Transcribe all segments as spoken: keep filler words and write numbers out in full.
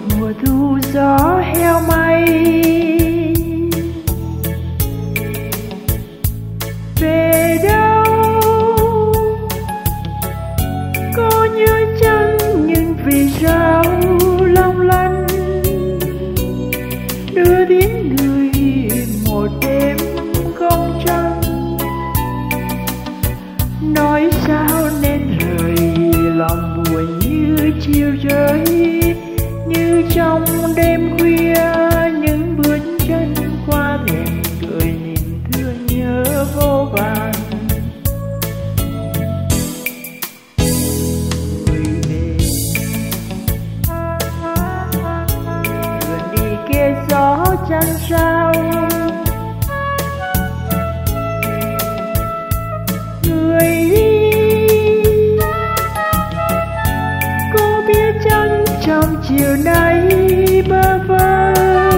mùa thu gió heo may về đâu có nhớ chăng, nhưng vì sao long lanh đưa tiếng người một đêm không trăng. Nói sao nên lời lòng buồn như chiều rơi, như trong đêm khuya những bước chân qua thềm cười niềm thương nhớ vô vàn. Người về vườn đi kia gió chăn sao, người đi cô biết chăng trong chiều nay bơ vơ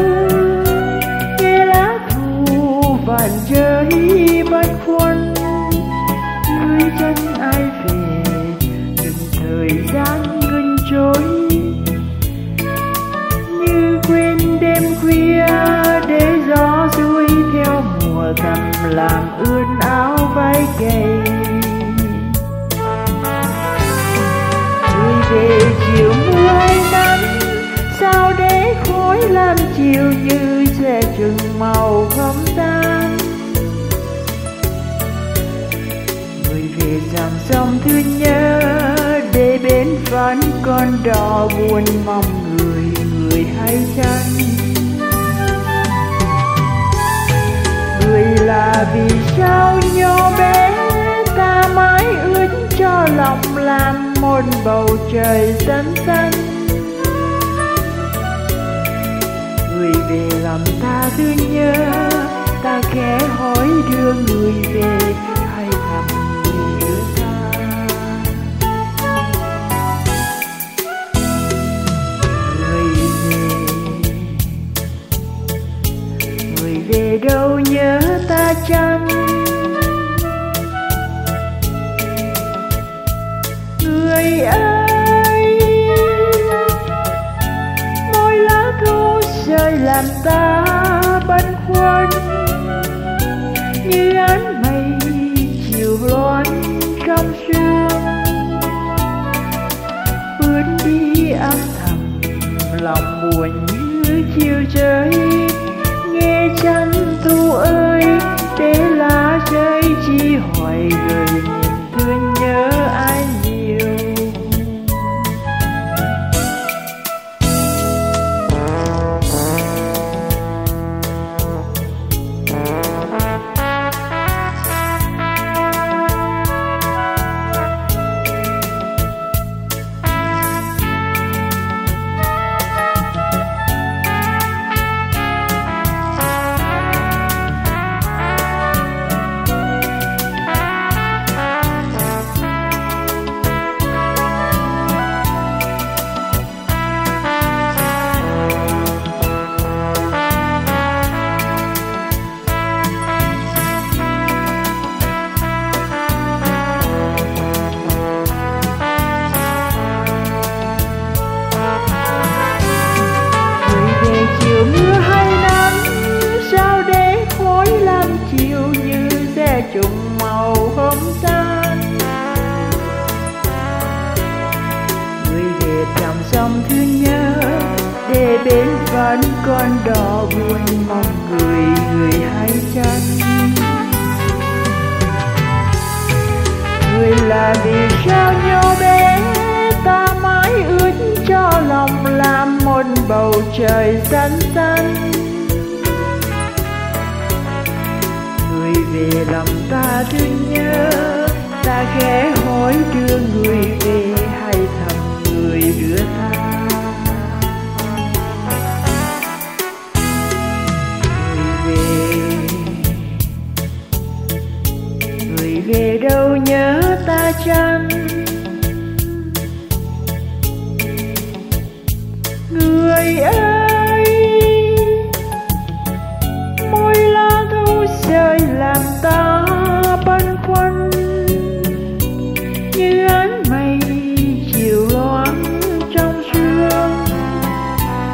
nghe lá thu vàng rơi băn khoăn. Người chân ai về đừng thời gian ngừng trôi, như quên đêm khuya để gió xuôi theo mùa thầm làm ướt áo vai gầy. Người về chiều mưa hay nắng, sao để khói làm chiều như xe chừng màu không tan. Người về dòng sông thương nhớ để bên vẫn con đò buồn mong người, người hay chăng. Người là vì sao nhỏ bé ta mãi ước cho lòng làm một bầu trời xanh xanh. Người về lòng ta thương nhớ, ta khẽ hỏi đưa người về hay thầm người đưa ta. Người về, người về đâu nhớ ta chăng. Người ơi, môi lá thu rơi làm ta băn khoăn, như áng mây chiều loan trong sương. Bước đi âm thầm lòng buồn như chiều rơi, nghe chăng thu ơi để lá rơi chi hoài gửi niềm thương nhớ ai nhiều. Chiều mưa hay nắng, sao để khói lam chiều như xe trùng màu không tan. Người về dòng sông thương nhớ để bên vẫn con đò buồn mong người, người hay chăng. Người là vì sao nhỏ bé ta mãi ước cho lòng làm một bầu trời xanh xanh. Người về lòng ta thương nhớ, ta ghé hỏi đưa người về hay thầm người đưa ta. Người về, người về đâu nhớ ta chăng. Người ơi, môi lá thu rơi làm ta băn khoăn, như áng mây chiều loáng trong sương.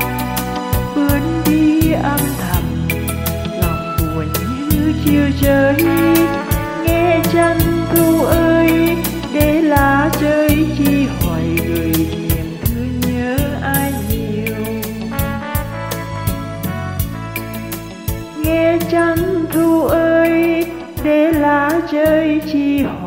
chơi chi hoài.